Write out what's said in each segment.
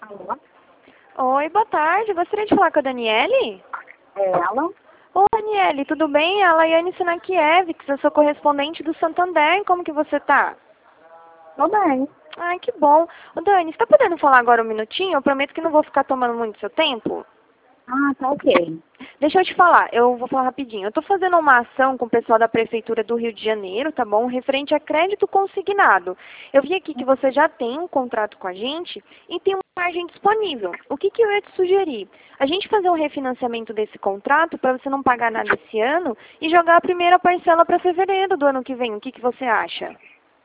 Alô? Oi, boa tarde. Gostaria de falar com a Daniele? É ela? Oi, Daniele, tudo bem? A Laiane Sinakiewicz, eu sou correspondente do Santander. Como que você tá? Tô bem. Ai, que bom. Ô, Dani, você tá podendo falar agora um minutinho? Eu prometo que não vou ficar tomando muito seu tempo. Ah, tá ok. Deixa eu te falar, eu vou falar rapidinho. Eu estou fazendo uma ação com o pessoal da Prefeitura do Rio de Janeiro, tá bom? Referente a crédito consignado. Eu vi aqui que você já tem um contrato com a gente e tem uma margem disponível. O que eu ia te sugerir? A gente fazer um refinanciamento desse contrato para você não pagar nada esse ano e jogar a primeira parcela para fevereiro do ano que vem. O que você acha?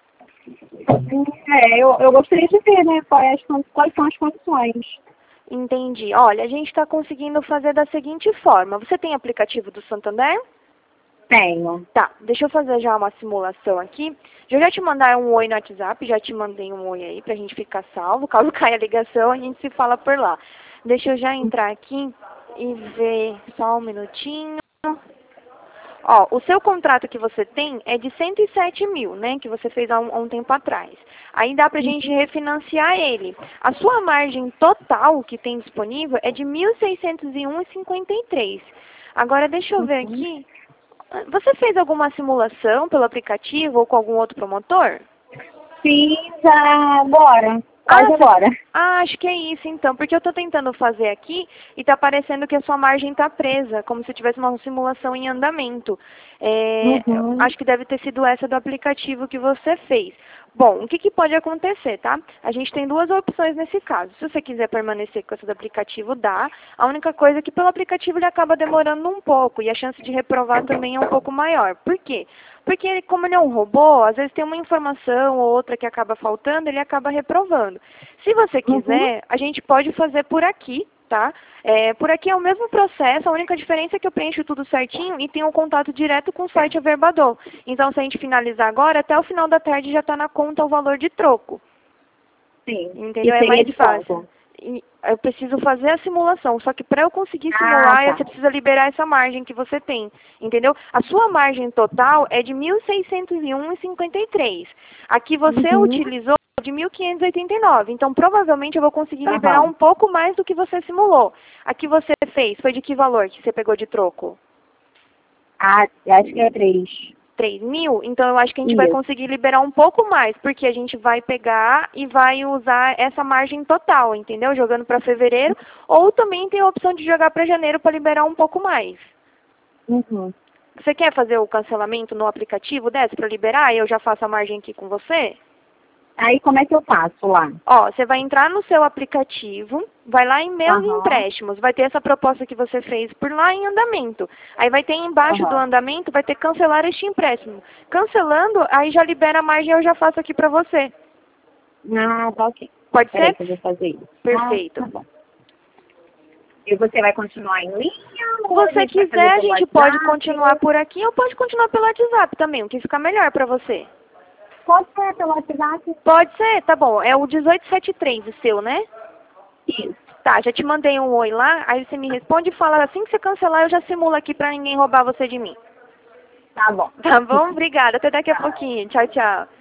Eu gostaria de ver, né, quais são as condições. Entendi. Olha, a gente está conseguindo fazer da seguinte forma. Você tem aplicativo do Santander? Tenho. Tá, deixa eu fazer já uma simulação aqui. Eu já te mandar um oi no WhatsApp, já te mandei um oi aí pra gente ficar salvo. Caso caia a ligação, a gente se fala por lá. Deixa eu já entrar aqui e ver só um minutinho. Ó, o seu contrato que você tem é de 107 mil, né? Que você fez há um tempo atrás. Aí dá pra gente refinanciar ele. A sua margem total que tem disponível é de 1.601,53. Agora deixa eu ver Uhum. aqui. Você fez alguma simulação pelo aplicativo ou com algum outro promotor? Fiz agora. Quase agora. Acho que é isso então, porque eu estou tentando fazer aqui e está parecendo que a sua margem está presa, como se tivesse uma simulação em andamento. Eu Uhum. acho que deve ter sido essa do aplicativo que você fez. Bom, o que pode acontecer, tá? A gente tem duas opções nesse caso. Se você quiser permanecer com essa do aplicativo, dá. A única coisa é que pelo aplicativo ele acaba demorando um pouco e a chance de reprovar também é um pouco maior. Por quê? Porque como ele é um robô, às vezes tem uma informação ou outra que acaba faltando, ele acaba reprovando. Se você Uhum. quiser, a gente pode fazer por aqui, tá? Por aqui é o mesmo processo, a única diferença é que eu preencho tudo certinho e tenho um contato direto com o site Averbador. Então, se a gente finalizar agora, até o final da tarde já está na conta o valor de troco. Sim. Entendeu? E É seria mais de fácil. quanto? E eu preciso fazer a simulação, só que para eu conseguir Ah, simular, tá. você precisa liberar essa margem que você tem, entendeu? A sua margem total é de 1.601,53. Aqui você Uhum. utilizou de 1.589. Então, provavelmente eu vou conseguir liberar Aham. um pouco mais do que você simulou. Aqui você fez, foi de que valor que você pegou de troco? Ah, acho que é 3. 3 mil, então eu acho que a gente vai Isso. conseguir liberar um pouco mais, porque a gente vai pegar e vai usar essa margem total, entendeu? Jogando para fevereiro, ou também tem a opção de jogar para janeiro para liberar um pouco mais. Uhum. Você quer fazer o cancelamento no aplicativo dessa para liberar? Eu já faço a margem aqui com você? Aí como é que eu faço lá? Ó, você vai entrar no seu aplicativo, vai lá em meus Aham. empréstimos, vai ter essa proposta que você fez por lá em andamento. Aí vai ter embaixo do Aham. andamento, vai ter cancelar este empréstimo. Cancelando, aí já libera a margem, eu já faço aqui pra você. Ah, tá ok. Pode Peraí ser? que eu vou fazer isso. Ah, Perfeito. tá bom. E você vai continuar em linha Se ou a você gente vai fazer quiser, a pelo gente pode WhatsApp? continuar por aqui ou pode continuar pelo WhatsApp também, o que fica melhor pra você. Pode ser pelo WhatsApp? Pode ser, tá bom. É o 1873 o seu, né? Isso. Tá, já te mandei um oi lá, aí você me responde e fala assim que você cancelar, eu já simulo aqui pra ninguém roubar você de mim. Tá bom. Tá bom? Obrigada. Até daqui a pouquinho. Tchau, tchau.